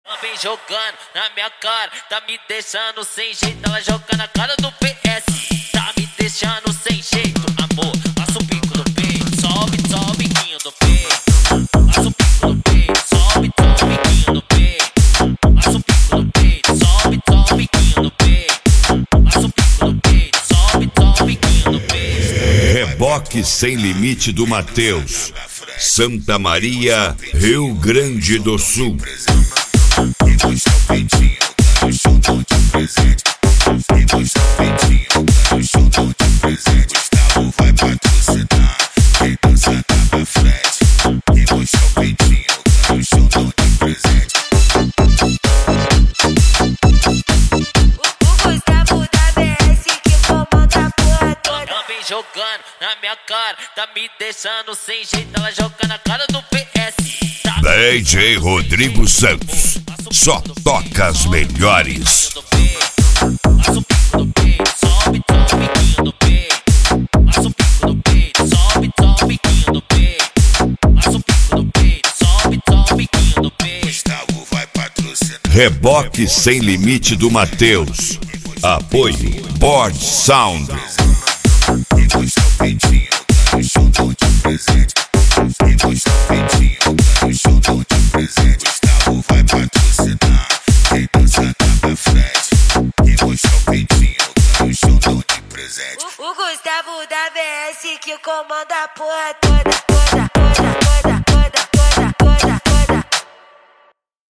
Vem jogando na minha cara, tá me deixando sem jeito. Ela joga na cara do PS, tá me deixando sem jeito. Amor, passa o bico do peito, sobe, sobe o biquinho do peito. Passa o bico do peito, sobe, sobe o biquinho do peito. Passa o bico do peito, sobe, sobe o biquinho do peito. Passa o bico do peito, sobe, sobe o biquinho do peito. Reboque Sem Limite do Matheus, Santa Maria, Rio Grande do Sul. Mostra o peitinho, tá no show, dou de presente. Mostra o peitinho, tá no show, dou de presente. Gustavo vai patrocinar, quem dança tá pra frente. Mostra o peitinho, tá no show, dou de presente. O Gustavo da BS que comanda a porra toda. Ela vem jogando na minha cara, tá me deixando sem jeito. Ela joga na cara do PS. Tá DJ Rodrigo Santos, só toca as melhores. Passa o bico do peito, sobe, sobe o biquinho do peito. Passa o bico do peito, sobe, sobe o biquinho do peito. Passa o bico do peito, sobe, sobe o biquinho do peito. Gustavo vai patrocinar. Reboque Sem Limite do Matheus. Apoio Board Sound. Mostra o peitinho, tá no show, dou de presente. Mostra o peitinho, tá no show, dou de presente. Gustavo vai patrocinar, quem dança tá pra frente. Mostra o peitinho, tá no show, dou de presente. O Gustavo da BS que comanda a porra toda, toda, toda, toda.